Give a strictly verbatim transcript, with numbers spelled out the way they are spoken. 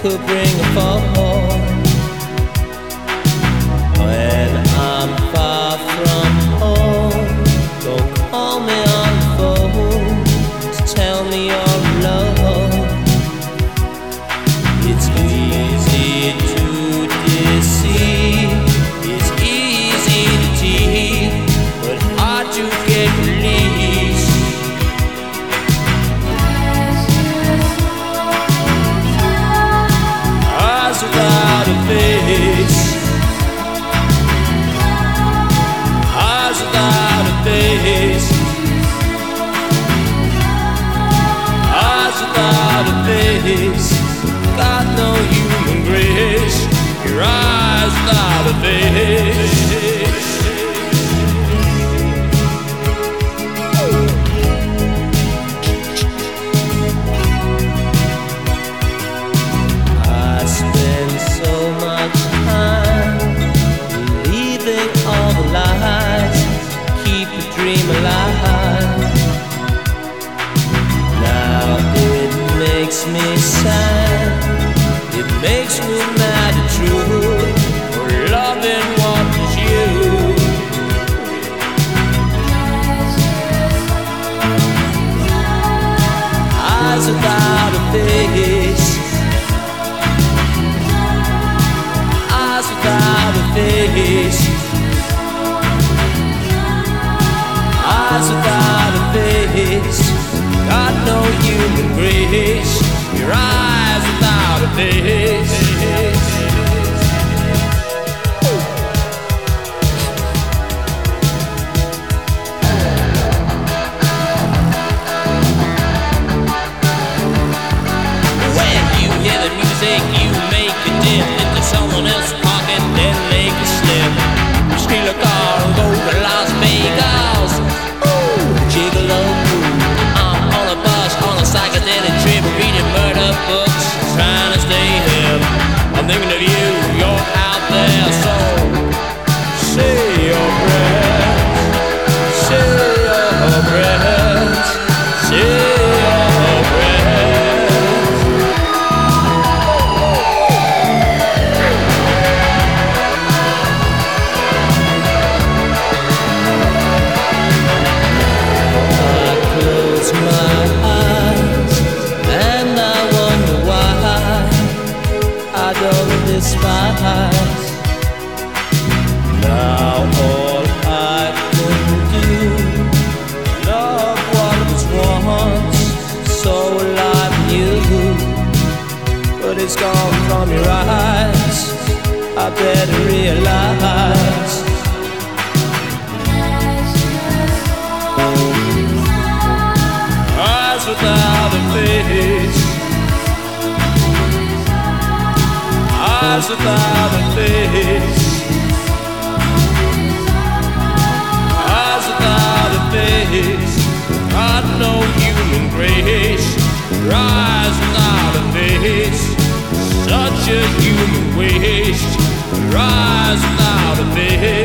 could bring a fall. When I'm far from home, don't call me on the phone to tell me you're alone. It's easy to deceive, it's easy to cheat, but hard to get released. Eyes without a face, eyes without a face, eyes without a face. Got no human grace. Your eyes without a face. I spend so much time believing all the lies, keep the dream alive. Now it makes me sad, it makes me mad and true, for loving what is you. Eyes without a face, eyes without a face, eyes without a face. Got no human grace. Your eyes without a face. When you hear the music, you make it dim into someone else's pocket, then make it slim. You steal a car and go to Las Vegas. Ooh, gigolo. I'm on a bus, on a psychedelic trip, reading murder books, trying to stay hip. I'm thinking of you, you're out there, so say your prayers, say your prayers, say your prayers. I close my eyes and I wonder why I don't despise. Now all I can do, love what was once so alive in you, but it's gone from your eyes. I better realize. Eyes without a face, eyes without a face, eyes without a face. Got no human grace. Your eyes without a face, such a human waste. Your eyes without a face.